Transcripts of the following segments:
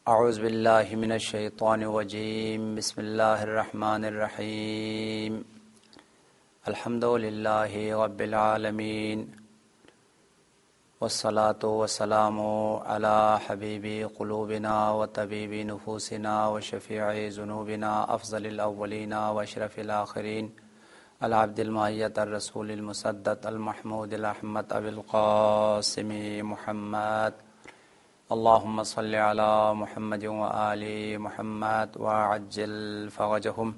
اعوذ باللہ من الشیطان الرجیم بسم اللہ الرحمن الرحیم الحمد للہ رب العالمین والصلاة والسلام علی حبیب قلوبنا وطبیب نفوسنا وشفیع ذنوبنا افضل الاولین واشرف الآخرین العبد المعیت الرسول المسدد المحمود الاحمد ابی القاسم محمد اللهم صل على محمد وآل محمد وعجل فرجهم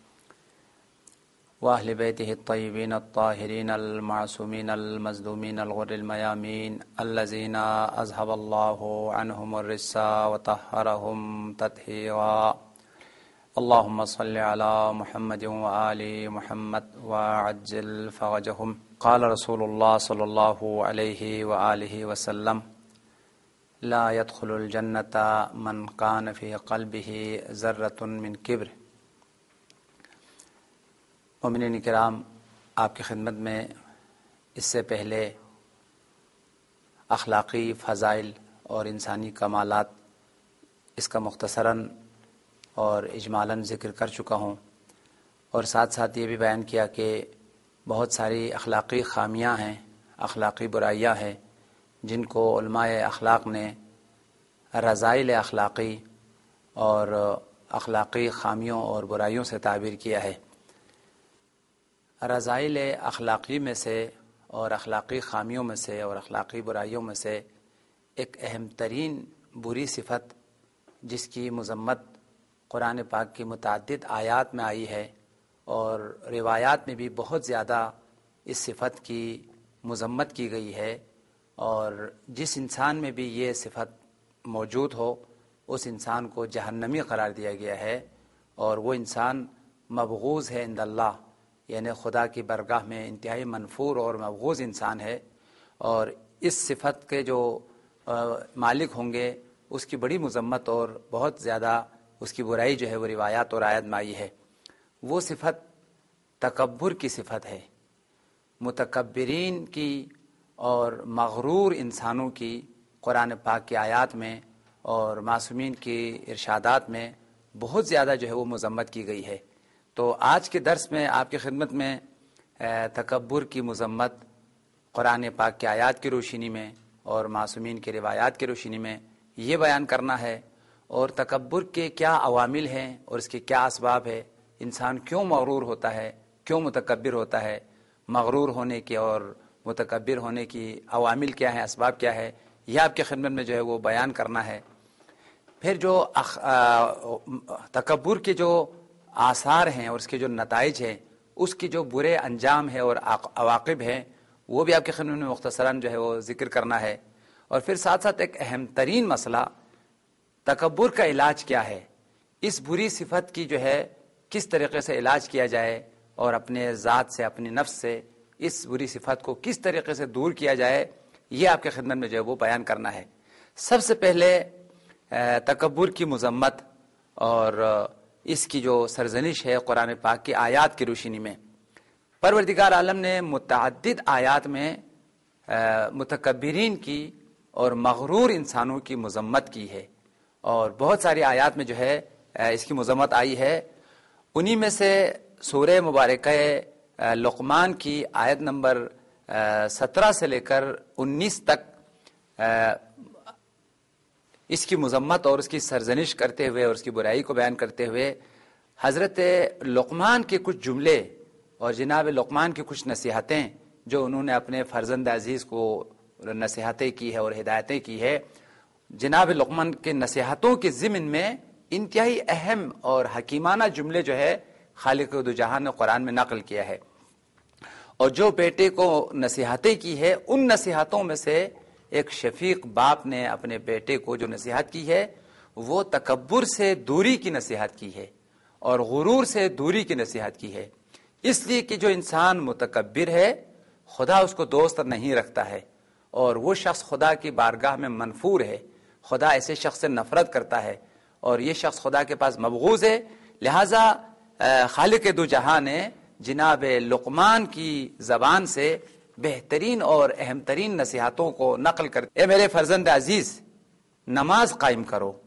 وأهل بيته الطيبين الطاهرين المعصومين المظلومين الغر الميامين الذين أذهب الله عنهم الرجس وطهرهم تطهيرا اللهم صل على محمد وآل محمد وعجل فرجهم قال رسول الله صلى الله عليه وآله وسلم لا يدخل الجنة من كان في قلبه ذرة من کبر۔ مومنین کرام، آپ کی خدمت میں اس سے پہلے اخلاقی فضائل اور انسانی کمالات اس کا مختصراً اور اجمالاً ذکر کر چکا ہوں، اور ساتھ ساتھ یہ بھی بیان کیا کہ بہت ساری اخلاقی خامیاں ہیں، اخلاقی برائیاں ہیں جن کو علماء اخلاق نے رذائل اخلاقی اور اخلاقی خامیوں اور برائیوں سے تعبیر کیا ہے۔ رذائل اخلاقی میں سے اور اخلاقی خامیوں میں سے اور اخلاقی برائیوں میں سے ایک اہم ترین بری صفت جس کی مذمت قرآن پاک کی متعدد آیات میں آئی ہے اور روایات میں بھی بہت زیادہ اس صفت کی مذمت کی گئی ہے، اور جس انسان میں بھی یہ صفت موجود ہو اس انسان کو جہنمی قرار دیا گیا ہے، اور وہ انسان مبغوض ہے عند اللہ، یعنی خدا کی برگاہ میں انتہائی منفور اور مبغوض انسان ہے، اور اس صفت کے جو مالک ہوں گے اس کی بڑی مذمت اور بہت زیادہ اس کی برائی جو ہے وہ روایات اور آیات میں آئی ہے۔ وہ صفت تکبر کی صفت ہے، متکبرین کی اور مغرور انسانوں کی قرآن پاک کی آیات میں اور معصومین کی ارشادات میں بہت زیادہ جو ہے وہ مذمت کی گئی ہے۔ تو آج کے درس میں آپ کی خدمت میں تکبر کی مذمت قرآن پاک کی آیات کی روشنی میں اور معصومین کی روایات کی روشنی میں یہ بیان کرنا ہے، اور تکبر کے کیا عوامل ہیں اور اس کے کیا اسباب ہے، انسان کیوں مغرور ہوتا ہے، کیوں متکبر ہوتا ہے، مغرور ہونے کے اور متکبر ہونے کی عوامل کیا ہیں، اسباب کیا ہے، یہ آپ کی خدمت میں جو ہے وہ بیان کرنا ہے۔ پھر جو تکبر کے جو آثار ہیں اور اس کے جو نتائج ہیں، اس کی جو برے انجام ہے اور عواقب ہیں، وہ بھی آپ کی خدمت میں مختصراً جو ہے وہ ذکر کرنا ہے۔ اور پھر ساتھ ساتھ ایک اہم ترین مسئلہ، تکبر کا علاج کیا ہے، اس بری صفت کی جو ہے کس طریقے سے علاج کیا جائے اور اپنے ذات سے، اپنے نفس سے اس بری صفت کو کس طریقے سے دور کیا جائے، یہ آپ کے خدمت میں جو ہے وہ بیان کرنا ہے۔ سب سے پہلے تکبر کی مذمت اور اس کی جو سرزنش ہے قرآن پاک کی آیات کی روشنی میں، پروردگار عالم نے متعدد آیات میں متکبرین کی اور مغرور انسانوں کی مذمت کی ہے، اور بہت ساری آیات میں جو ہے اس کی مذمت آئی ہے۔ انہی میں سے سورہ مبارکہ لقمان کی آیت نمبر 17 سے لے کر 19 تک اس کی مذمت اور اس کی سرزنش کرتے ہوئے اور اس کی برائی کو بیان کرتے ہوئے حضرت لقمان کے کچھ جملے اور جناب لقمان کی کچھ نصیحتیں جو انہوں نے اپنے فرزند عزیز کو نصیحتیں کی ہے اور ہدایتیں کی ہے، جناب لقمان کے نصیحتوں کے ضمن میں انتہائی اہم اور حکیمانہ جملے جو ہے خالق دو جہان نے قرآن میں نقل کیا ہے، اور جو بیٹے کو نصیحتیں کی ہے ان نصیحتوں میں سے ایک شفیق باپ نے اپنے بیٹے کو جو نصیحت کی ہے وہ تکبر سے دوری کی نصیحت کی ہے اور غرور سے دوری کی نصیحت کی ہے، اس لیے کہ جو انسان متکبر ہے خدا اس کو دوست نہیں رکھتا ہے، اور وہ شخص خدا کی بارگاہ میں منفور ہے، خدا ایسے شخص سے نفرت کرتا ہے، اور یہ شخص خدا کے پاس مبغوض ہے۔ لہذا خالق دو جہاں نے جناب لقمان کی زبان سے بہترین اور اہم ترین نصیحتوں کو نقل کر، اے میرے فرزند عزیز، نماز قائم کرو،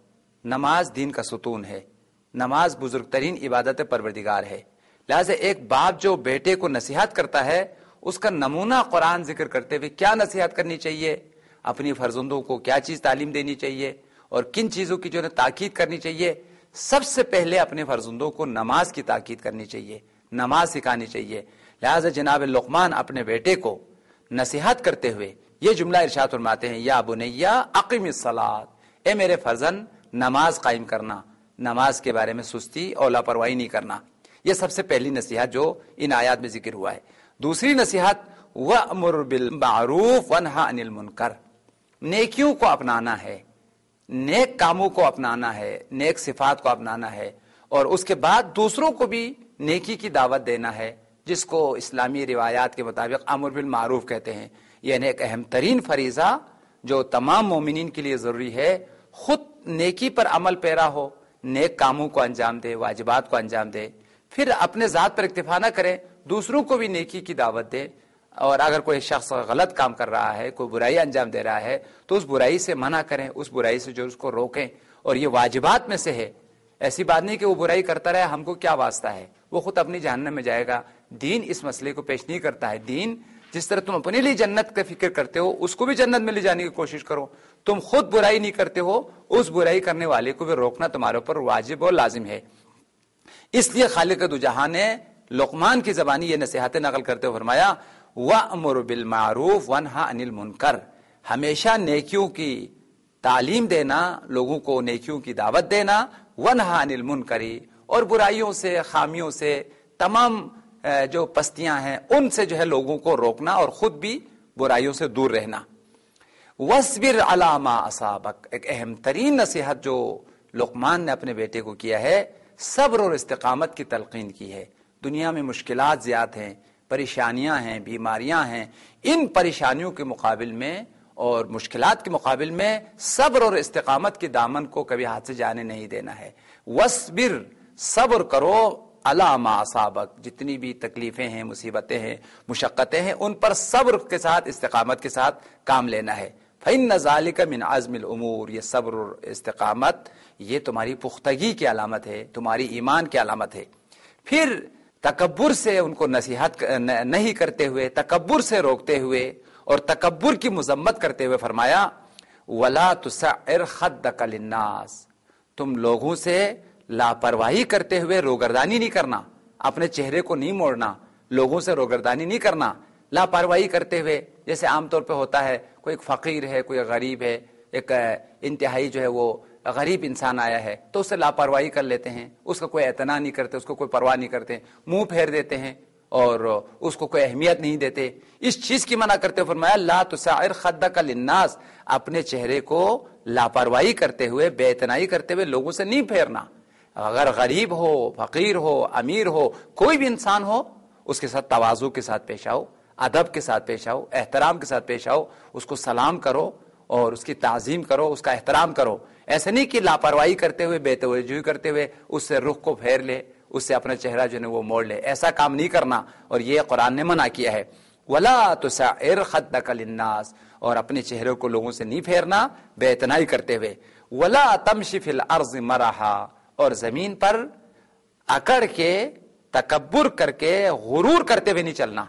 نماز دین کا ستون ہے، نماز بزرگ ترین عبادت پروردگار ہے، لہٰذا ایک باپ جو بیٹے کو نصیحت کرتا ہے اس کا نمونہ قرآن ذکر کرتے ہوئے کیا نصیحت کرنی چاہیے، اپنی فرزندوں کو کیا چیز تعلیم دینی چاہیے اور کن چیزوں کی جو ہے تاکید کرنی چاہیے، سب سے پہلے اپنے فرزندوں کو نماز کی تاکید کرنی چاہیے، نماز سکھانی چاہیے۔ لہٰذا جناب لقمان اپنے بیٹے کو نصیحت کرتے ہوئے یہ جملہ ارشاد فرماتے ہیں، یا بنیا اقم الصلاۃ، اے میرے فرزند نماز قائم کرنا، نماز کے بارے میں سستی اور لاپرواہی نہیں کرنا۔ یہ سب سے پہلی نصیحت جو ان آیات میں ذکر ہوا ہے۔ دوسری نصیحت وَأْمُرْ بِالْمَعْرُوفِ وَانْهَ عَنِ الْمُنْکَرِ، نیکیوں کو اپنانا ہے، نیک کاموں کو اپنانا ہے، نیک صفات کو اپنانا ہے، اور اس کے بعد دوسروں کو بھی نیکی کی دعوت دینا ہے، جس کو اسلامی روایات کے مطابق امر بالمعروف کہتے ہیں۔ یعنی ایک اہم ترین فریضہ جو تمام مومنین کے لیے ضروری ہے، خود نیکی پر عمل پیرا ہو، نیک کاموں کو انجام دے، واجبات کو انجام دے، پھر اپنے ذات پر اکتفا نہ کرے، دوسروں کو بھی نیکی کی دعوت دے، اور اگر کوئی شخص غلط کام کر رہا ہے، کوئی برائی انجام دے رہا ہے تو اس برائی سے منع کریں، اس برائی سے جو اس کو روکیں، اور یہ واجبات میں سے ہے۔ ایسی بات نہیں کہ وہ برائی کرتا رہے، ہم کو کیا واسطہ ہے، وہ خود اپنی جہنم میں جائے گا۔ دین اس مسئلے کو پیش نہیں کرتا ہے۔ دین جس طرح تم اپنے لیے جنت کا فکر کرتے ہو، اس کو بھی جنت میں لے جانے کی کوشش کرو۔ تم خود برائی نہیں کرتے ہو، اس برائی کرنے والے کو بھی روکنا تمہارے اوپر واجب اور لازم ہے۔ اس لیے خالق دو جہاں نے لقمان کی زبانی یہ نصیحتیں نقل کرتے ہوئے فرمایا، وَأْمُرْ بِالْمَعْرُوفِ وَانْهَ عَنِ الْمُنْکَرِ، ہمیشہ نیکیوں کی تعلیم دینا، لوگوں کو نیکیوں کی دعوت دینا، وَانْهَ عَنِ الْمُنْکَرِ، اور برائیوں سے، خامیوں سے، تمام جو پستیاں ہیں ان سے جو ہے لوگوں کو روکنا اور خود بھی برائیوں سے دور رہنا۔ وَاصْبِرْ عَلَىٰ مَا أَصَابَكَ، ایک اہم ترین نصیحت جو لقمان نے اپنے بیٹے کو کیا ہے، صبر اور استقامت کی تلقین کی ہے۔ دنیا میں مشکلات زیادہ ہیں، پریشانیاں ہیں، بیماریاں ہیں، ان پریشانیوں کے مقابل میں اور مشکلات کے مقابل میں صبر اور استقامت کے دامن کو کبھی ہاتھ سے جانے نہیں دینا ہے۔ وَاصْبِرْ، صبر کرو، عَلَىٰ مَا أَصَابَكَ، جتنی بھی تکلیفیں ہیں، مصیبتیں ہیں، مشقتیں ہیں، ان پر صبر کے ساتھ، استقامت کے ساتھ کام لینا ہے۔ فَإِنَّ ذَلِكَ مِنْ عَزْمِ الْأُمُورِ، یہ صبر اور استقامت یہ تمہاری پختگی کی علامت ہے، تمہاری ایمان کی علامت ہے۔ پھر تکبر سے ان کو نصیحت نہیں کرتے ہوئے، تکبر سے روکتے ہوئے اور تکبر کی مذمت کرتے ہوئے فرمایا، وَلَا تُسَعِّرْ خَدَّكَ لِلنَّاسِ، تم لوگوں سے لاپرواہی کرتے ہوئے روگردانی نہیں کرنا، اپنے چہرے کو نہیں موڑنا، لوگوں سے روگردانی نہیں کرنا، لاپرواہی کرتے ہوئے، جیسے عام طور پہ ہوتا ہے، کوئی ایک فقیر ہے، کوئی غریب ہے، ایک انتہائی جو ہے وہ غریب انسان آیا ہے تو اس سے لاپرواہی کر لیتے ہیں، اس کا کوئی اعتنا نہیں کرتے، اس کو کوئی پرواہ نہیں کرتے، منہ پھیر دیتے ہیں اور اس کو کوئی اہمیت نہیں دیتے۔ اس چیز کی منع کرتے ہوئے فرمایا، لا تسعر خدک للناس، اپنے چہرے کو لاپرواہی کرتے ہوئے، بے اعتنائی کرتے ہوئے لوگوں سے نہیں پھیرنا۔ اگر غریب ہو، فقیر ہو، امیر ہو، کوئی بھی انسان ہو، اس کے ساتھ تواضع کے ساتھ پیش آؤ، ادب کے ساتھ پیش آؤ، احترام کے ساتھ پیش آؤ، اس کو سلام کرو اور اس کی تعظیم کرو، اس کا احترام کرو۔ ایسا نہیں کہ لاپرواہی کرتے ہوئے، بے توجہی کرتے ہوئے اس سے رخ کو پھیر لے، اس سے اپنا چہرہ جو ہے وہ موڑ لے، ایسا کام نہیں کرنا، اور یہ قرآن نے منع کیا ہے۔ وَلَا تُسَعِّرْ خَدَّكَ لِلنَّاسِ، اور اپنے چہرے کو لوگوں سے نہیں پھیرنا بے اعتنائی کرتے ہوئے۔ وَلَا تَمْشِ فِي الْأَرْضِ مَرَحًا، اور زمین پر اکڑ کے، تکبر کر کے، غرور کرتے ہوئے نہیں چلنا۔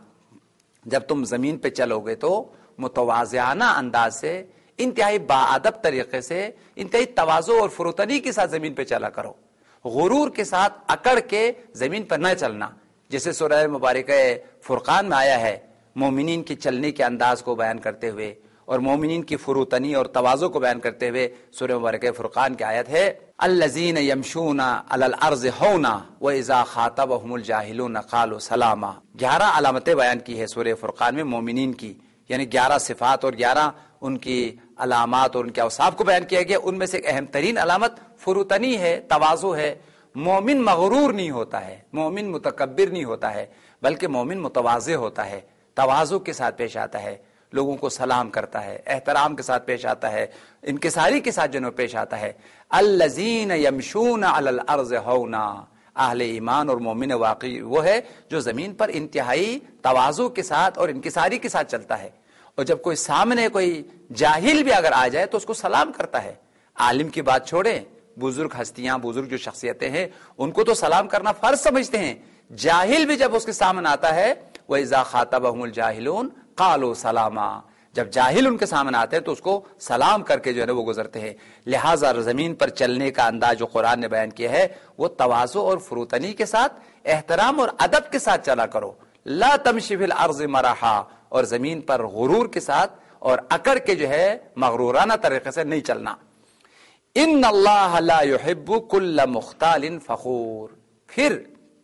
جب تم زمین پہ چلو گے تو متواضعانہ انداز سے، انتہائی باادب طریقے سے، انتہائی تواضع اور فروتنی کے ساتھ زمین پہ چلا کرو، غرور کے ساتھ اکڑ کے زمین پر نہ چلنا۔ جیسے سورہ مبارکہ فرقان میں آیا ہے، مومنین کی چلنے کے انداز کو بیان کرتے ہوئے اور مومنین کی فروتنی اور تواضع کو بیان کرتے ہوئے سورہ مبارکہ فرقان کی آیت ہے، الذین یمشون علی الارض ہونا واذا خاطبهم الجاہلون قالوا سلاما۔ 11 علامتیں بیان کی ہے سورہ فرقان میں مومنین کی، یعنی 11 صفات اور 11 ان کی علامات اور ان کے اوصاف کو بیان کیا گیا۔ ان میں سے ایک اہم ترین علامت فروتنی ہے، تواضع ہے۔ مومن مغرور نہیں ہوتا ہے، مومن متکبر نہیں ہوتا ہے، بلکہ مومن متواضع ہوتا ہے، تواضع کے ساتھ پیش آتا ہے، لوگوں کو سلام کرتا ہے، احترام کے ساتھ پیش آتا ہے، انکساری کے ساتھ جنوں پیش آتا ہے۔ الذین یمشون علی الارض ہونا، اہل ایمان اور مومن واقعی وہ ہے جو زمین پر انتہائی تواضع کے ساتھ اور انکساری کے ساتھ چلتا ہے، اور جب کوئی سامنے کوئی جاہل بھی اگر آ جائے تو اس کو سلام کرتا ہے۔ عالم کی بات چھوڑیں، بزرگ ہستیاں، بزرگ جو شخصیتیں ہیں ان کو تو سلام کرنا فرض سمجھتے ہیں. جاہل بھی جب اس کے سامنے آتا ہے وَإِذَا خَاطَبَهُمُ الْجَاهِلُونَ قَالُوا سَلَامًا، جب جاہل ان کے سامنے آتے ہیں تو اس کو سلام کر کے جو ہے نا وہ گزرتے ہیں. لہٰذا زمین پر چلنے کا انداز جو قرآن نے بیان کیا ہے وہ تواضع اور فروتنی کے ساتھ، احترام اور ادب کے ساتھ چلا کرو. لا تمشی فی الارض مرحا، اور زمین پر غرور کے ساتھ اور اکڑ کے جو ہے مغرورانہ طریقے سے نہیں چلنا. ان اللہ لا يحب كل مختال فخور. پھر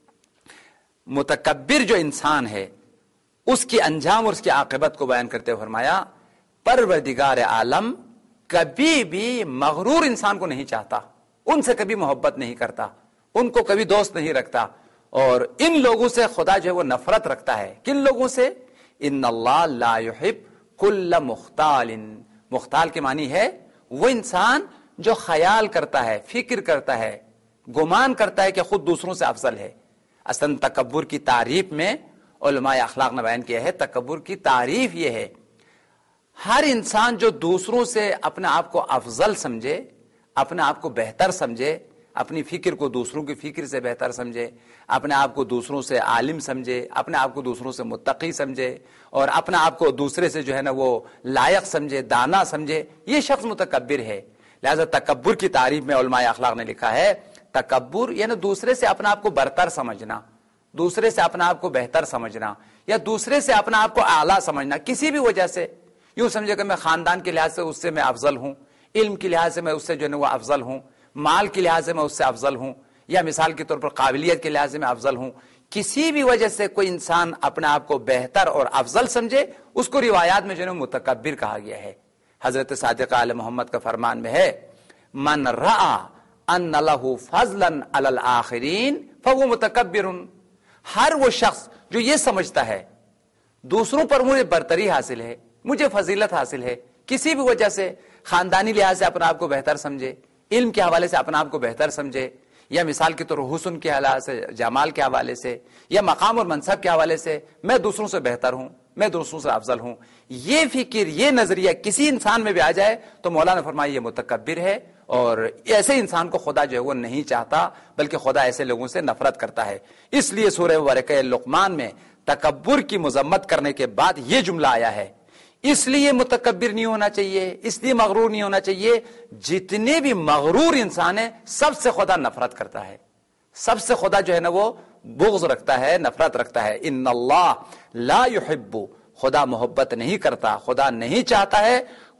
متکبر جو انسان ہے اس کی انجام اور اس کی عاقبت کو بیان کرتے ہوئے فرمایا پروردگار عالم کبھی بھی مغرور انسان کو نہیں چاہتا، ان سے کبھی محبت نہیں کرتا، ان کو کبھی دوست نہیں رکھتا، اور ان لوگوں سے خدا جو ہے وہ نفرت رکھتا ہے. کن لوگوں سے؟ ان اللہ لا يحب كل مختال. مختال کے معنی ہے وہ انسان جو خیال کرتا ہے، فکر کرتا ہے، گمان کرتا ہے کہ خود دوسروں سے افضل ہے. اصلا تکبر کی تعریف میں علماء اخلاق نے بیان کیا ہے، تکبر کی تعریف یہ ہے ہر انسان جو دوسروں سے اپنے آپ کو افضل سمجھے، اپنے آپ کو بہتر سمجھے، اپنی فکر کو دوسروں کی فکر سے بہتر سمجھے، اپنے آپ کو دوسروں سے عالم سمجھے، اپنے آپ کو دوسروں سے متقی سمجھے، اور اپنے آپ کو دوسرے سے جو ہے نا وہ لائق سمجھے، دانا سمجھے، یہ شخص متکبر ہے. لہذا تکبر کی تعریف میں علماء اخلاق نے لکھا ہے تکبر یعنی دوسرے سے اپنے آپ کو برتر سمجھنا، دوسرے سے اپنے آپ کو بہتر سمجھنا، یا دوسرے سے اپنے آپ کو اعلیٰ سمجھنا کسی بھی وجہ سے. یوں سمجھے کہ میں خاندان کے لحاظ سے اس سے میں افضل ہوں، علم کے لحاظ سے میں اس سے جو ہے وہ افضل ہوں، مال کے لحاظ سے میں اس سے افضل ہوں، یا مثال کے طور پر قابلیت کے لحاظ سے میں افضل ہوں. کسی بھی وجہ سے کوئی انسان اپنے آپ کو بہتر اور افضل سمجھے اس کو روایات میں جو ہے متکبر کہا گیا ہے. حضرت صادق آل محمد کا فرمان میں ہے من رأى ان له فضلا علی الآخرین فهو متکبر. ہر وہ شخص جو یہ سمجھتا ہے دوسروں پر مجھے برتری حاصل ہے، مجھے فضیلت حاصل ہے، کسی بھی وجہ سے خاندانی لحاظ سے اپنے آپ کو بہتر سمجھے، علم کے حوالے سے اپنے آپ کو بہتر سمجھے، یا مثال کے طور حسن کے حوالے سے، جمال کے حوالے سے، یا مقام اور منصب کے حوالے سے میں دوسروں سے بہتر ہوں، میں دوسروں سے افضل ہوں، یہ فکر، یہ نظریہ کسی انسان میں بھی آ جائے تو مولانا فرمایا یہ متکبر ہے. اور ایسے انسان کو خدا جو ہے وہ نہیں چاہتا، بلکہ خدا ایسے لوگوں سے نفرت کرتا ہے. اس لیے سورہ مبارکہ لقمان میں تکبر کی مذمت کرنے کے بعد یہ جملہ آیا ہے. اس لیے متکبر نہیں ہونا چاہیے، اس لیے مغرور نہیں ہونا چاہیے. جتنے بھی مغرور انسان ہیں سب سے خدا نفرت کرتا ہے، سب سے خدا جو ہے نا وہ بغض رکھتا ہے، نفرت رکھتا ہے. ان اللہ لا يحب، خدا محبت نہیں کرتا، خدا نہیں چاہتا ہے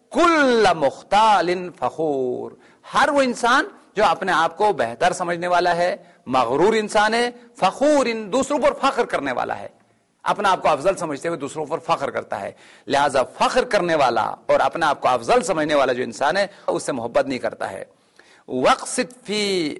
کل مختال فخور، ہر وہ انسان جو اپنے آپ کو بہتر سمجھنے والا ہے، مغرور انسان ہے، فخور دوسروں پر فخر کرنے والا ہے، اپنے آپ کو افضل سمجھتے ہوئے دوسروں پر فخر کرتا ہے. لہذا فخر کرنے والا اور اپنے آپ کو افضل سمجھنے والا جو انسان ہے اس سے محبت نہیں کرتا ہے. وقصد فی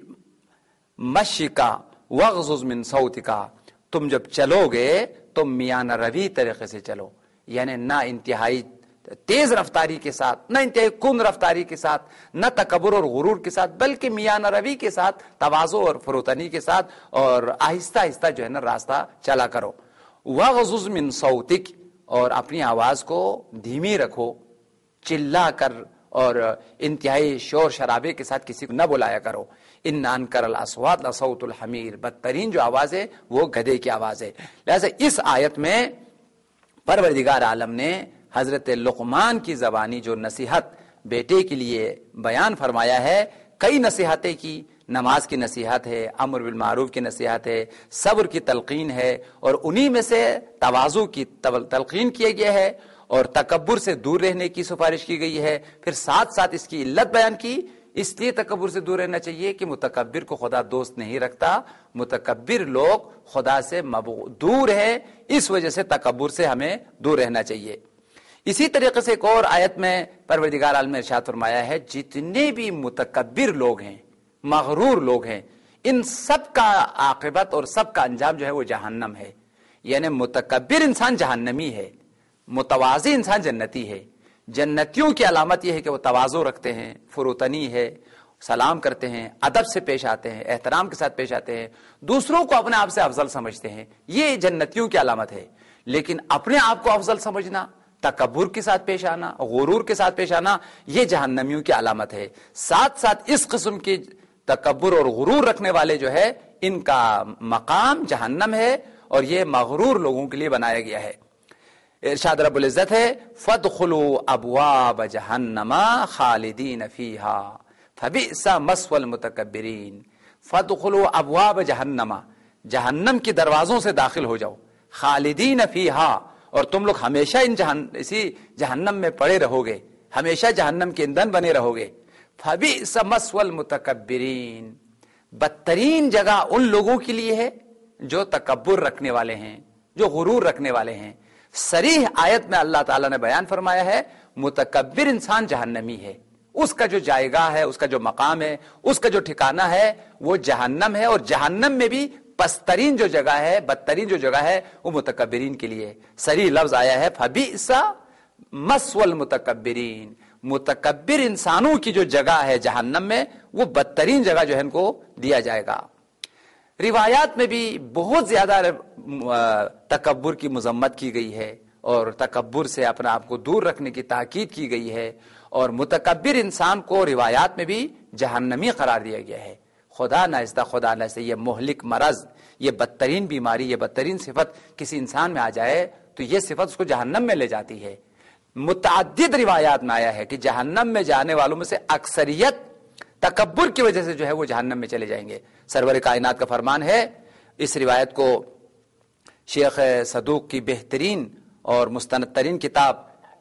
مشیکا وغضض من صوتکا، تم جب چلو گے تو میانہ روی طریقے سے چلو، یعنی نہ انتہائی تیز رفتاری کے ساتھ، نہ انتہائی کند رفتاری کے ساتھ، نہ تکبر اور غرور کے ساتھ، بلکہ میانہ روی کے ساتھ، تواضع اور فروتنی کے ساتھ، اور آہستہ آہستہ جو ہے نا راستہ چلا کرو. وغضض من صوتک، اور اپنی آواز کو دھیمی رکھو، چلا کر اور انتہائی شور شرابے کے ساتھ کسی کو نہ بلایا کرو. ان انکر الاصوات لصوت الحمیر، بدترین جو آواز ہے وہ گدھے کی آواز ہے. لہذا اس آیت میں پروردگار عالم نے حضرت لقمان کی زبانی جو نصیحت بیٹے کے لیے بیان فرمایا ہے، کئی نصیحتیں کی. نماز کی نصیحت ہے، امر بالمعروف کی نصیحت ہے، صبر کی تلقین ہے، اور انہی میں سے تواضع کی تلقین کیا گیا ہے، اور تکبر سے دور رہنے کی سفارش کی گئی ہے. پھر ساتھ ساتھ اس کی علت بیان کی، اس لیے تکبر سے دور رہنا چاہیے کہ متکبر کو خدا دوست نہیں رکھتا، متکبر لوگ خدا سے دور ہے، اس وجہ سے تکبر سے ہمیں دور رہنا چاہیے. اسی طریقے سے ایک اور آیت میں پروردگار عالم نے ارشاد فرمایا ہے جتنے بھی متکبر لوگ ہیں، مغرور لوگ ہیں، ان سب کا عاقبت اور سب کا انجام جو ہے وہ جہنم ہے. یعنی متکبر انسان جہنمی ہے، متواضع انسان جنتی ہے. جنتیوں کی علامت یہ ہے کہ وہ تواضع رکھتے ہیں، فروتنی ہے، سلام کرتے ہیں، ادب سے پیش آتے ہیں، احترام کے ساتھ پیش آتے ہیں، دوسروں کو اپنے آپ سے افضل سمجھتے ہیں. یہ جنتیوں کی علامت ہے. لیکن اپنے آپ کو افضل سمجھنا، تکبر کے ساتھ پیش آنا، غرور کے ساتھ پیش آنا، یہ جہنمیوں کی علامت ہے. ساتھ ساتھ اس قسم کی تکبر اور غرور رکھنے والے جو ہے ان کا مقام جہنم ہے، اور یہ مغرور لوگوں کے لیے بنایا گیا ہے۔ ارشاد رب العزت ہے فادخلوا ابواب جہنم خالدین فیہا فبئس مثوى المتکبرین۔ فادخلوا ابواب جہنم، جہنم کے دروازوں سے داخل ہو جاؤ، خالدین فیہا، اور تم لوگ ہمیشہ اسی جہنم میں پڑے رہو گے، ہمیشہ جہنم کے ایندھن بنے رہو گے۔ فبئس مثوى المتکبرین، بدترین جگہ ان لوگوں کے لیے ہے جو تکبر رکھنے والے ہیں، جو غرور رکھنے والے ہیں۔ صریح آیت میں اللہ تعالیٰ نے بیان فرمایا ہے متکبر انسان جہنمی ہے، اس کا جو جائگاہ ہے، اس کا جو مقام ہے، اس کا جو ٹھکانہ ہے وہ جہنم ہے، اور جہنم میں بھی پسترین جو جگہ ہے، بدترین جو جگہ ہے وہ متکبرین کے لیے۔ صریح لفظ آیا ہے فبئس مثوى المتکبرین، متکبر انسانوں کی جو جگہ ہے جہنم میں وہ بدترین جگہ جو ہے ان کو دیا جائے گا۔ روایات میں بھی بہت زیادہ تکبر کی مذمت کی گئی ہے، اور تکبر سے اپنے آپ کو دور رکھنے کی تاکید کی گئی ہے، اور متکبر انسان کو روایات میں بھی جہنمی قرار دیا گیا ہے۔ خدا ناخواستہ یہ مہلک مرض، یہ بدترین بیماری، یہ بدترین صفت کسی انسان میں آ جائے تو یہ صفت اس کو جہنم میں لے جاتی ہے۔ متعدد روایات میں آیا ہے کہ جہنم میں جانے والوں میں سے اکثریت تکبر کی وجہ سے جو ہے وہ جہنم میں چلے جائیں گے۔ سرور کائنات کا فرمان ہے، اس روایت کو شیخ صدوق کی بہترین اور مستند ترین کتاب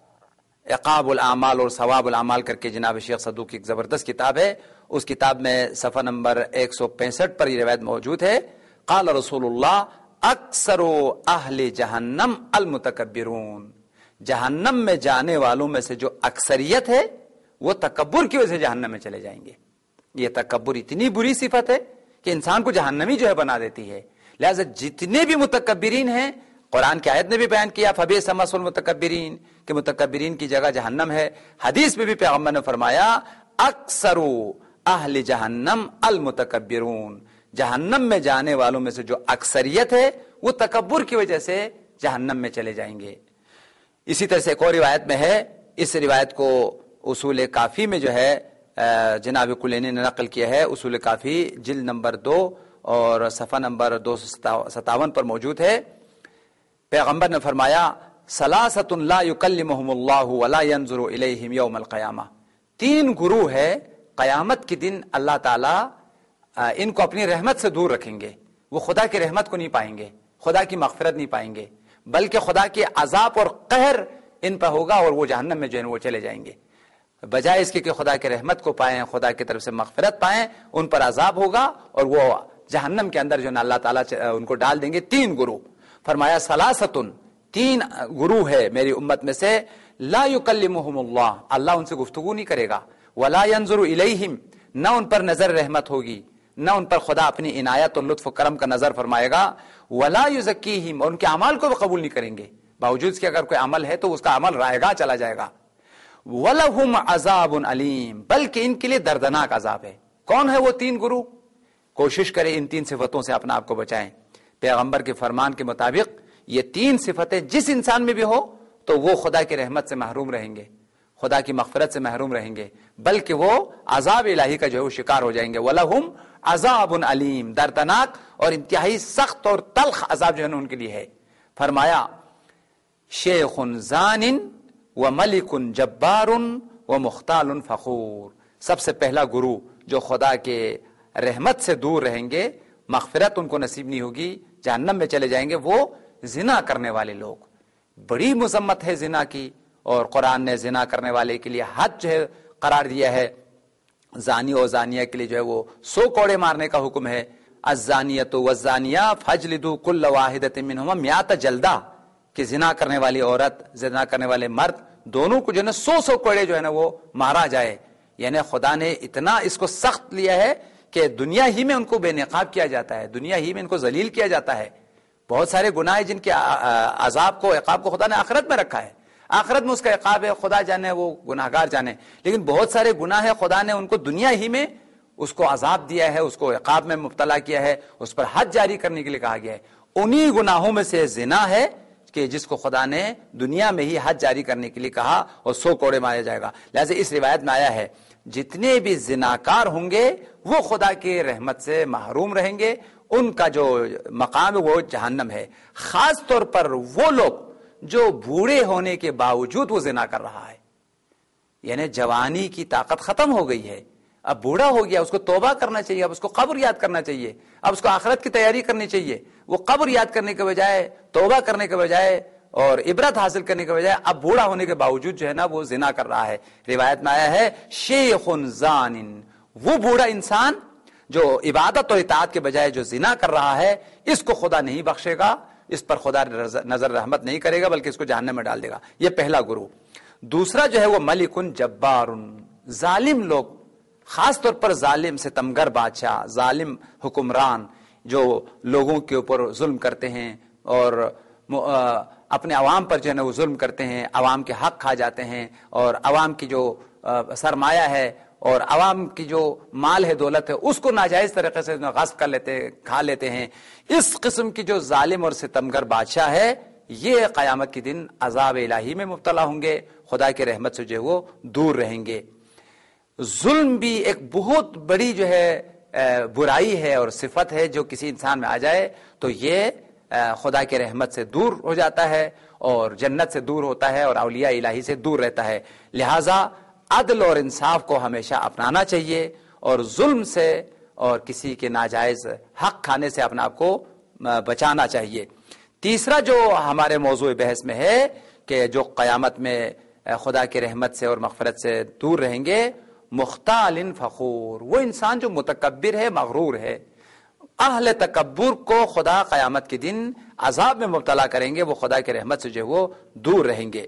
عقاب الاعمال اور ثواب الاعمال کر کے جناب شیخ صدوق کی ایک زبردست کتاب ہے، اس کتاب میں صفحہ نمبر 165 پر یہ روایت موجود ہے۔ قال رسول اللہ اکثر اہل جہنم المتکبرون، جہنم میں جانے والوں میں سے جو اکثریت ہے وہ تکبر کی وجہ سے جہنم میں چلے جائیں گے۔ یہ تکبر اتنی بری صفت ہے کہ انسان کو جہنمی جو ہے بنا دیتی ہے۔ لہذا جتنے بھی متکبرین ہیں، قرآن کی آیت نے بھی بیان کیا فبئس مثوى المتکبرین، کہ متکبرین کی جگہ جہنم ہے۔ حدیث میں بھی پیغمبر نے فرمایا اکثر اہل جہنم المتکبرون، جہنم میں جانے والوں میں سے جو اکثریت ہے وہ تکبر کی وجہ سے جہنم میں چلے جائیں گے۔ اسی طرح سے ایک اور روایت میں ہے، اس روایت کو اصول کافی میں جو ہے جناب کلینی نے نقل کیا ہے، اصول کافی جلد نمبر 2 اور صفحہ نمبر 257 پر موجود ہے۔ پیغمبر نے فرمایا ثلاثۃ لا یکلمہم اللہ ولا ینظر الیہم یوم القیامہ، 3 گروہ ہے قیامت کے دن اللہ تعالی ان کو اپنی رحمت سے دور رکھیں گے، وہ خدا کی رحمت کو نہیں پائیں گے، خدا کی مغفرت نہیں پائیں گے، بلکہ خدا کے عذاب اور قہر ان پر ہوگا، اور وہ جہنم میں جو ہے وہ چلے جائیں گے۔ بجائے اس کے کہ خدا کی رحمت کو پائیں، خدا کی طرف سے مغفرت پائیں، ان پر عذاب ہوگا اور وہ جہنم کے اندر جو ہے اللہ تعالیٰ ان کو ڈال دیں گے۔ 3 گروہ فرمایا ثلاثۃ، 3 گروہ ہے میری امت میں سے، لا یکلمہم اللہ، اللہ ان سے گفتگو نہیں کرے گا، ولا ینظر الیہم، نہ ان پر نظر رحمت ہوگی، نہ ان پر خدا اپنی عنایت اور لطف و کرم کا نظر فرمائے گا، ولا یزکیہم، اور ان کے اعمال کو بھی قبول نہیں کریں گے، باوجود اس کے اگر کوئی عمل ہے تو اس کا عمل رائے گاہ چلا جائے گا، وَلَهُمْ عَذَابٌ عَلِيمٌ، بلکہ ان کے لیے دردناک عذاب ہے۔ کون ہے وہ 3 گروہ؟ کوشش کریں ان 3 صفتوں سے اپنا آپ کو بچائیں۔ پیغمبر کے فرمان کے مطابق یہ 3 صفتیں جس انسان میں بھی ہو تو وہ خدا کی رحمت سے محروم رہیں گے، خدا کی مغفرت سے محروم رہیں گے، بلکہ وہ عذاب الہی کا جو ہے وہ شکار ہو جائیں گے۔ وَلَهُمْ عَذَابٌ عَلِيمٌ، دردناک اور انتہائی سخت اور تلخ عذاب جو ہے ان کے لیے ہے۔ فرمایا شیخ زان وملک جبار ومختال فخور، سب سے پہلا گروہ جو خدا کے رحمت سے دور رہیں گے، مغفرت ان کو نصیب نہیں ہوگی، جہنم میں چلے جائیں گے، وہ زنا کرنے والے لوگ۔ بڑی مذمت ہے زنا کی، اور قرآن نے زنا کرنے والے کے لیے حد جو ہے قرار دیا ہے، زانی اور زانیہ کے لیے جو ہے وہ 100 کوڑے مارنے کا حکم ہے۔ الزانیۃ والزانیہ فاجلدوا کل واحدۃ منہما 100 جلدہ، کہ زنا کرنے والی عورت، زنا کرنے والے مرد، دونوں کو جو ہے نا 100 کوڑے جو ہے نا وہ مارا جائے۔ یعنی خدا نے اتنا اس کو سخت لیا ہے کہ دنیا ہی میں ان کو بے نقاب کیا جاتا ہے، دنیا ہی میں ان کو ذلیل کیا جاتا ہے۔ بہت سارے گناہ جن کے عذاب کو، عقاب کو خدا نے آخرت میں رکھا ہے، آخرت میں اس کا عقاب ہے، خدا جانے وہ گناہگار جانے، لیکن بہت سارے گناہ ہے خدا نے ان کو دنیا ہی میں اس کو عذاب دیا ہے، اس کو عقاب میں مبتلا کیا ہے، اس پر حد جاری کرنے کے لیے کہا گیا ہے۔ انہی گناہوں میں سے زنا ہے کہ جس کو خدا نے دنیا میں ہی حد جاری کرنے کے لیے کہا اور 100 کوڑے مارا جائے گا. لہذا اس روایت میں آیا ہے جتنے بھی زناکار ہوں گے وہ خدا کی رحمت سے محروم رہیں گے، ان کا جو مقام ہے وہ جہنم ہے. خاص طور پر وہ لوگ جو بوڑھے ہونے کے باوجود وہ زنا کر رہا ہے، یعنی جوانی کی طاقت ختم ہو گئی ہے، اب بوڑھا ہو گیا، اس کو توبہ کرنا چاہیے، اب اس کو قبر یاد کرنا چاہیے، اب اس کو آخرت کی تیاری کرنی چاہیے. وہ قبر یاد کرنے کے بجائے، توبہ کرنے کے بجائے اور عبرت حاصل کرنے کے بجائے اب بوڑھا ہونے کے باوجود جو ہے نا وہ زنا کر رہا ہے. روایت میں آیا ہے شیخ زان، وہ بوڑھا انسان جو عبادت اور اطاعت کے بجائے جو زنا کر رہا ہے، اس کو خدا نہیں بخشے گا، اس پر خدا نظر رحمت نہیں کرے گا، بلکہ اس کو جہنم میں ڈال دے گا. یہ پہلا گروہ. دوسرا جو ہے وہ ملک جبار، ظالم لوگ، خاص طور پر ظالم ستمگر بادشاہ، ظالم حکمران جو لوگوں کے اوپر ظلم کرتے ہیں اور اپنے عوام پر جو ہے نا وہ ظلم کرتے ہیں، عوام کے حق کھا جاتے ہیں اور عوام کی جو سرمایہ ہے اور عوام کی جو مال ہے، دولت ہے، اس کو ناجائز طریقے سے غصب کر لیتے، کھا لیتے ہیں. اس قسم کی جو ظالم اور ستمگر بادشاہ ہے یہ قیامت کے دن عذاب الہی میں مبتلا ہوں گے، خدا کی رحمت سے جو ہے وہ دور رہیں گے. ظلم بھی ایک بہت بڑی جو ہے برائی ہے اور صفت ہے، جو کسی انسان میں آ جائے تو یہ خدا کی رحمت سے دور ہو جاتا ہے اور جنت سے دور ہوتا ہے اور اولیاء الہی سے دور رہتا ہے. لہذا عدل اور انصاف کو ہمیشہ اپنانا چاہیے اور ظلم سے اور کسی کے ناجائز حق کھانے سے اپنے آپ کو بچانا چاہیے. تیسرا جو ہمارے موضوع بحث میں ہے کہ جو قیامت میں خدا کی رحمت سے اور مغفرت سے دور رہیں گے، مختال فخور، وہ انسان جو متکبر ہے، مغرور ہے. اہل تکبر کو خدا قیامت کے دن عذاب میں مبتلا کریں گے، وہ خدا کی رحمت سے جو وہ دور رہیں گے.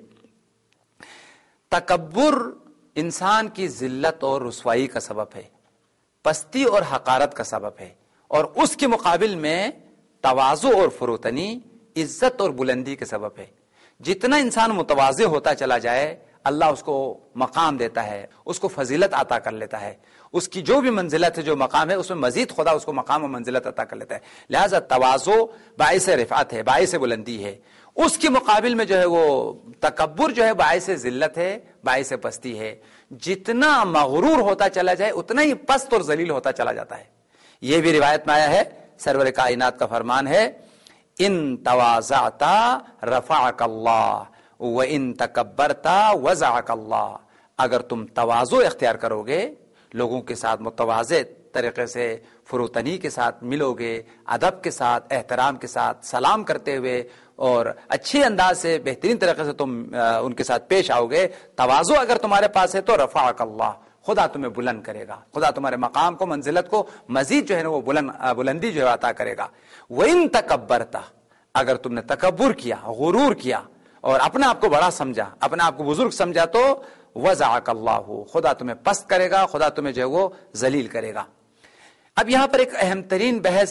تکبر انسان کی ذلت اور رسوائی کا سبب ہے، پستی اور حقارت کا سبب ہے، اور اس کے مقابل میں تواضع اور فروتنی عزت اور بلندی کے سبب ہے. جتنا انسان متواضع ہوتا چلا جائے اللہ اس کو مقام دیتا ہے، اس کو فضیلت عطا کر لیتا ہے، اس کی جو بھی منزلت ہے، جو مقام ہے، اس میں مزید خدا اس کو مقام و منزلت عطا کر لیتا ہے. لہذا تواضع باعث رفعت ہے، باعث بلندی ہے. اس کے مقابل میں جو ہے وہ تکبر جو ہے باعث ذلت ہے، باعث پستی ہے. جتنا مغرور ہوتا چلا جائے اتنا ہی پست اور ذلیل ہوتا چلا جاتا ہے. یہ بھی روایت میں آیا ہے، سرور کائنات کا فرمان ہے ان تواضعت رفعک اللہ وَإِن تَكَبَّرْتَ وَزَعَكَ اللہ. اگر تم تواضع اختیار کرو گے، لوگوں کے ساتھ متواضع طریقے سے فروتنی کے ساتھ ملو گے، ادب کے ساتھ، احترام کے ساتھ، سلام کرتے ہوئے اور اچھے انداز سے بہترین طریقے سے تم ان کے ساتھ پیش آؤ گے، تواضع اگر تمہارے پاس ہے تو رفعک اللہ، خدا تمہیں بلند کرے گا، خدا تمہارے مقام کو، منزلت کو مزید جو ہے نا وہ بلندی جو ہے عطا کرے گا. وَإِن تَكَبَّرْتَ، اگر تم نے تکبر کیا، غرور کیا اور اپنے آپ کو بڑا سمجھا، اپنے آپ کو بزرگ سمجھا، تو وَزَعَكَ اللَّهُ، خدا تمہیں پست کرے گا، خدا تمہیں جو ہے وہ ذلیل کرے گا. اب یہاں پر ایک اہم ترین بحث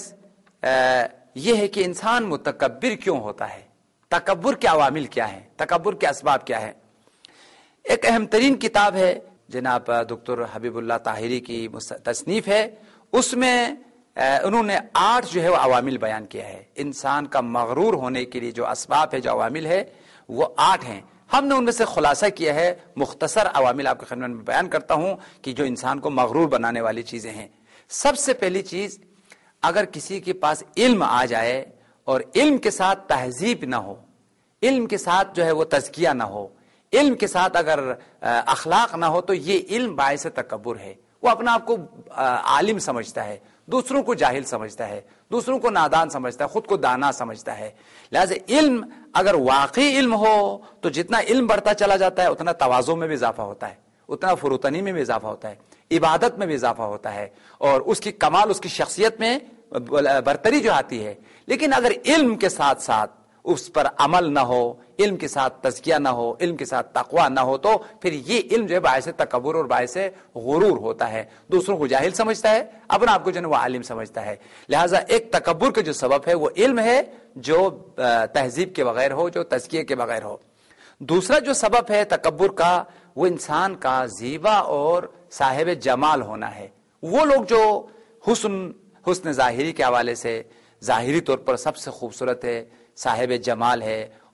یہ ہے کہ انسان متکبر کیوں ہوتا ہے، تکبر کے عوامل کیا ہیں، تکبر کے اسباب کیا ہیں. ایک اہم ترین کتاب ہے جناب دکتر حبیب اللہ طاہری کی تصنیف ہے، اس میں انہوں نے 8 جو ہے وہ عوامل بیان کیا ہے. انسان کا مغرور ہونے کے لیے جو اسباب ہے، جو عوامل ہے، وہ 8 ہیں. ہم نے ان میں سے خلاصہ کیا ہے، مختصر عوامل آپ کے خدمت میں بیان کرتا ہوں کہ جو انسان کو مغرور بنانے والی چیزیں ہیں. سب سے پہلی چیز، اگر کسی کے پاس علم آ جائے اور علم کے ساتھ تہذیب نہ ہو، علم کے ساتھ جو ہے وہ تزکیہ نہ ہو، علم کے ساتھ اگر اخلاق نہ ہو، تو یہ علم باعث تکبر ہے. وہ اپنا آپ کو عالم سمجھتا ہے، دوسروں کو جاہل سمجھتا ہے، دوسروں کو نادان سمجھتا ہے، خود کو دانا سمجھتا ہے. لہذا علم اگر واقعی علم ہو تو جتنا علم بڑھتا چلا جاتا ہے اتنا تواضع میں بھی اضافہ ہوتا ہے، اتنا فروتنی میں بھی اضافہ ہوتا ہے، عبادت میں بھی اضافہ ہوتا ہے، اور اس کی کمال، اس کی شخصیت میں برتری جو آتی ہے. لیکن اگر علم کے ساتھ ساتھ اس پر عمل نہ ہو، علم کے ساتھ تزکیہ نہ ہو، علم کے ساتھ تقوی نہ ہو، تو پھر یہ علم جو ہے باعث تکبر اور باعث غرور ہوتا ہے، دوسروں کو جاہل سمجھتا ہے، اپنا آپ کو جو ہے وہ عالم سمجھتا ہے. لہٰذا ایک تکبر کا جو سبب ہے وہ علم ہے، جو تہذیب کے بغیر ہو، جو تزکیے کے بغیر ہو. دوسرا جو سبب ہے تکبر کا، وہ انسان کا زیبا اور صاحب جمال ہونا ہے. وہ لوگ جو حسن ظاہری کے حوالے سے ظاہری طور پر سب سے خوبصورت ہے، صاحب جمال ہے،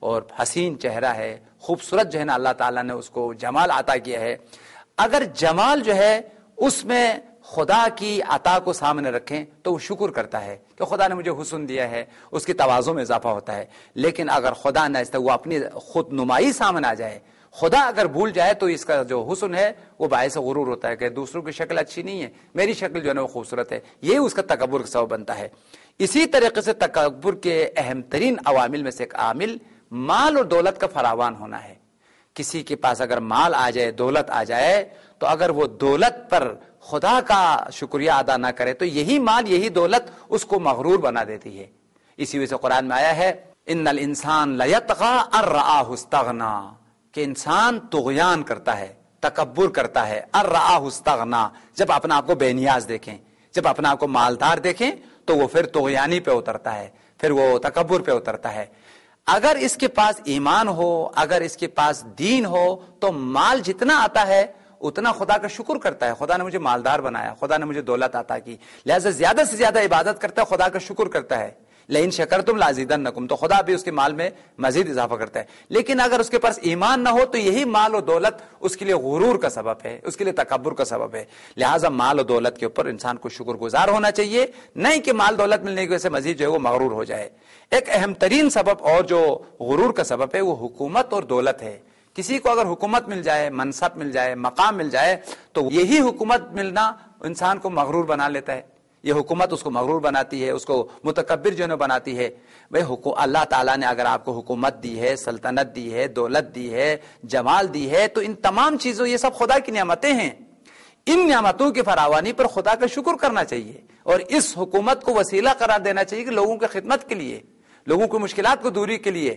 اور حسین چہرہ ہے، خوبصورت جو ہے نا اللہ تعالیٰ نے اس کو جمال عطا کیا ہے، اگر جمال جو ہے اس میں خدا کی عطا کو سامنے رکھیں تو وہ شکر کرتا ہے کہ خدا نے مجھے حسن دیا ہے، اس کی تواضع میں اضافہ ہوتا ہے. لیکن اگر خدا نہ وہ اپنی خود نمائی سامنے آ جائے، خدا اگر بھول جائے، تو اس کا جو حسن ہے وہ باعث غرور ہوتا ہے کہ دوسروں کی شکل اچھی نہیں ہے، میری شکل جو ہے نا وہ خوبصورت ہے، یہ اس کا تکبر کا سبب بنتا ہے. اسی طریقے سے تکبر کے اہم ترین عوامل میں سے ایک عامل مال اور دولت کا فراوان ہونا ہے. کسی کے پاس اگر مال آ جائے، دولت آ جائے، تو اگر وہ دولت پر خدا کا شکریہ ادا نہ کرے تو یہی مال، یہی دولت اس کو مغرور بنا دیتی ہے. اسی وجہ سے قرآن میں آیا ہے ان الانسان لیطغی ان رآہ استغنی، کہ انسان طغیان کرتا ہے، تکبر کرتا ہے، ان رآہ استغنی، جب اپنا آپ کو بے نیاز دیکھیں، جب اپنا آپ کو مالدار دیکھیں تو وہ پھر طغیانی پہ اترتا ہے، پھر وہ تکبر پہ اترتا ہے. اگر اس کے پاس ایمان ہو، اگر اس کے پاس دین ہو، تو مال جتنا آتا ہے اتنا خدا کا شکر کرتا ہے. خدا نے مجھے مالدار بنایا، خدا نے مجھے دولت عطا کی، لہذا زیادہ سے زیادہ عبادت کرتا ہے، خدا کا شکر کرتا ہے. لئن شکرتم لازیدنکم، تو خدا بھی اس کے مال میں مزید اضافہ کرتا ہے. لیکن اگر اس کے پاس ایمان نہ ہو تو یہی مال و دولت اس کے لیے غرور کا سبب ہے، اس کے لیے تکبر کا سبب ہے. لہٰذا مال و دولت کے اوپر انسان کو شکر گزار ہونا چاہیے، نہیں کہ مال دولت ملنے کی وجہ سے مزید جو ہے وہ مغرور ہو جائے. ایک اہم ترین سبب اور جو غرور کا سبب ہے وہ حکومت اور دولت ہے. کسی کو اگر حکومت مل جائے، منصب مل جائے، مقام مل جائے، تو یہی حکومت ملنا انسان کو مغرور بنا لیتا ہے. یہ حکومت اس کو مغرور بناتی ہے، اس کو متکبر جو ہے بناتی ہے. اللہ تعالیٰ نے اگر آپ کو حکومت دی ہے، سلطنت دی ہے، دولت دی ہے، جمال دی ہے، تو ان تمام چیزوں، یہ سب خدا کی نعمتیں ہیں. ان نعمتوں کی فراوانی پر خدا کا شکر کرنا چاہیے اور اس حکومت کو وسیلہ قرار دینا چاہیے کہ لوگوں کی خدمت کے لیے، لوگوں کی مشکلات کو دوری کے لیے.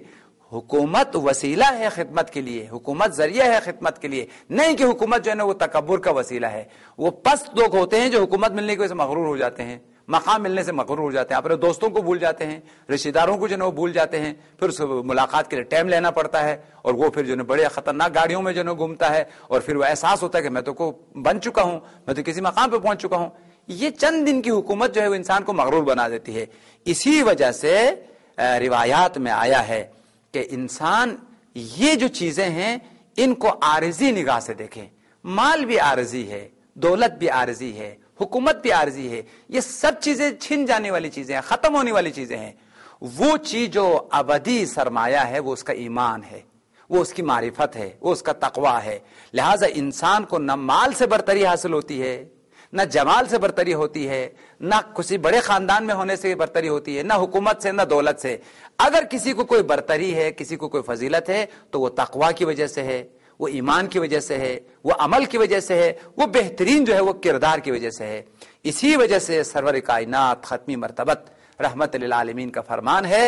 حکومت وسیلہ ہے خدمت کے لیے، حکومت ذریعہ ہے خدمت کے لیے، نہیں کہ حکومت جو ہے نا وہ تکبر کا وسیلہ ہے. وہ پست لوگ ہوتے ہیں جو حکومت ملنے کی وجہ سے مغرور ہو جاتے ہیں، مقام ملنے سے مغرور ہو جاتے ہیں، اپنے دوستوں کو بھول جاتے ہیں، رشتہ داروں کو جو ہے وہ بھول جاتے ہیں، پھر اس ملاقات کے لیے ٹائم لینا پڑتا ہے، اور وہ پھر جو ہے بڑے خطرناک گاڑیوں میں جو ہے گھومتا ہے، اور پھر وہ احساس ہوتا ہے کہ میں تو کو بن چکا ہوں، میں تو کسی مقام پہ پہنچ چکا ہوں. یہ چند دن کی حکومت جو ہے وہ انسان کو مغرور بنا دیتی ہے. اسی وجہ سے روایات میں آیا ہے کہ انسان یہ جو چیزیں ہیں ان کو عارضی نگاہ سے دیکھیں. مال بھی عارضی ہے، دولت بھی عارضی ہے، حکومت بھی عارضی ہے. یہ سب چیزیں چھن جانے والی چیزیں ہیں، ختم ہونے والی چیزیں ہیں. وہ چیز جو ابدی سرمایہ ہے وہ اس کا ایمان ہے، وہ اس کی معرفت ہے، وہ اس کا تقوی ہے. لہٰذا انسان کو نہ مال سے برتری حاصل ہوتی ہے، نہ جمال سے برتری ہوتی ہے، نہ کسی بڑے خاندان میں ہونے سے برتری ہوتی ہے، نہ حکومت سے، نہ دولت سے. اگر کسی کو کوئی برتری ہے، کسی کو کوئی فضیلت ہے، تو وہ تقوی کی وجہ سے ہے، وہ ایمان کی وجہ سے ہے، وہ عمل کی وجہ سے ہے، وہ بہترین جو ہے وہ کردار کی وجہ سے ہے. اسی وجہ سے سرور کائنات ختمی مرتبت رحمت للعالمین کا فرمان ہے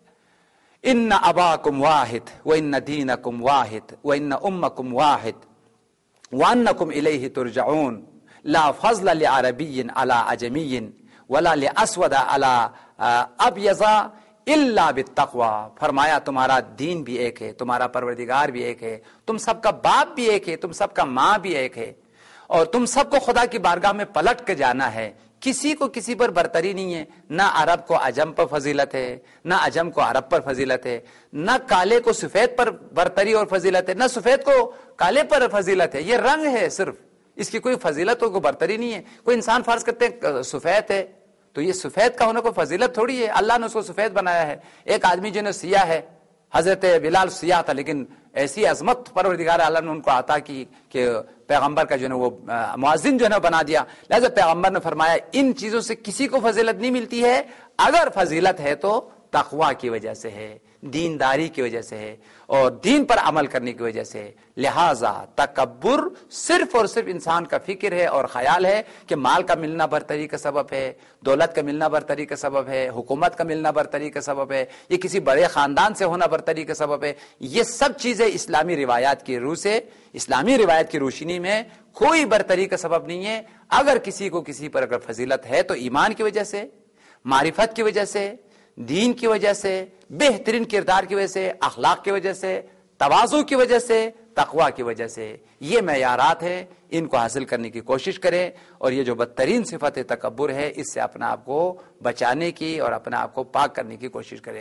ان اباکم واحد وان دینکم واحد وان امکم واحد وانکم الیہ ترجعون لا فضل لعربی علی عجمی ولا لاسود علی ابیض الا بالتقوی. فرمایا تمہارا دین بھی ایک ہے، تمہارا پروردگار بھی ایک ہے، تم سب کا باپ بھی ایک ہے، تم سب کا ماں بھی ایک ہے، اور تم سب کو خدا کی بارگاہ میں پلٹ کے جانا ہے. کسی کو کسی پر برتری نہیں ہے، نہ عرب کو عجم پر فضیلت ہے، نہ عجم کو عرب پر فضیلت ہے، نہ کالے کو سفید پر برتری اور فضیلت ہے، نہ سفید کو کالے پر فضیلت ہے. یہ رنگ ہے صرف، اس کی کوئی فضیلت کو برتری نہیں ہے. کوئی انسان فرض کرتے ہیں سفید ہے تو یہ سفید کا ہونا کوئی فضیلت تھوڑی ہے، اللہ نے اس کو سفید بنایا ہے. ایک آدمی جو ہے سیاہ ہے، حضرت بلال سیاہ تھا، لیکن ایسی عظمت پروردگار عالم نے ان کو عطا کی کہ پیغمبر کا جو ہے وہ مؤذن جو ہے بنا دیا. لہذا پیغمبر نے فرمایا ان چیزوں سے کسی کو فضیلت نہیں ملتی ہے، اگر فضیلت ہے تو تقوی کی وجہ سے ہے، دینداری کی وجہ سے ہے، اور دین پر عمل کرنے کی وجہ سے. لہذا تکبر صرف اور صرف انسان کا فکر ہے اور خیال ہے کہ مال کا ملنا برتری کا سبب ہے، دولت کا ملنا برتری کا سبب ہے، حکومت کا ملنا برتری کا سبب ہے، یہ کسی بڑے خاندان سے ہونا برتری کا سبب ہے. یہ سب چیزیں اسلامی روایات کی روح سے، اسلامی روایت کی روشنی میں کوئی برتری کا سبب نہیں ہے. اگر کسی کو کسی پر اگر فضیلت ہے تو ایمان کی وجہ سے، معرفت کی وجہ سے، دین کی وجہ سے، بہترین کردار کی وجہ سے، اخلاق کی وجہ سے، تواضع کی وجہ سے، تقوی کی وجہ سے. یہ معیارات ہیں، ان کو حاصل کرنے کی کوشش کریں. اور یہ جو بدترین صفت تکبر ہے، اس سے اپنا آپ کو بچانے کی اور اپنا آپ کو پاک کرنے کی کوشش کریں.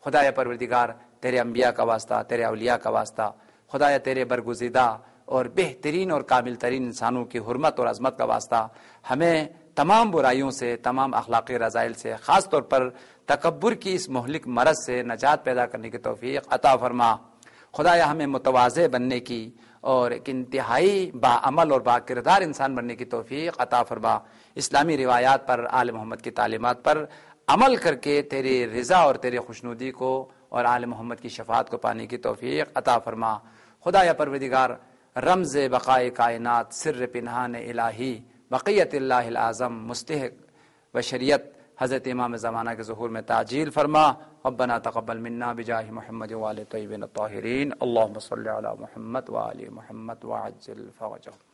خدایا پروردگار تیرے انبیاء کا واسطہ، تیرے اولیاء کا واسطہ، خدایا تیرے برگزیدہ اور بہترین اور کامل ترین انسانوں کی حرمت اور عظمت کا واسطہ ہمیں تمام برائیوں سے، تمام اخلاقی رذائل سے، خاص طور پر تکبر کی اس مہلک مرض سے نجات پیدا کرنے کی توفیق عطا فرما۔ خدایا ہمیں متواضع بننے کی اور ایک انتہائی باعمل اور با کردار انسان بننے کی توفیق عطا فرما۔ اسلامی روایات پر، آل محمد کی تعلیمات پر عمل کر کے تیری رضا اور تیری خوشنودی کو اور آل محمد کی شفاعت کو پانے کی توفیق عطا فرما۔ خدایا پروردگار رمز بقائے کائنات، سر پنہان الہی، بقیت اللہ الاعظم، مستحق و شریعت حضرت امام زمانہ کے ظہور میں تعجیل فرما۔ ربنا تقبل منا بجاہ محمد وآل طیبین الطاہرین، اللہم صلی علی محمد وآل محمد وعجل فرجہ۔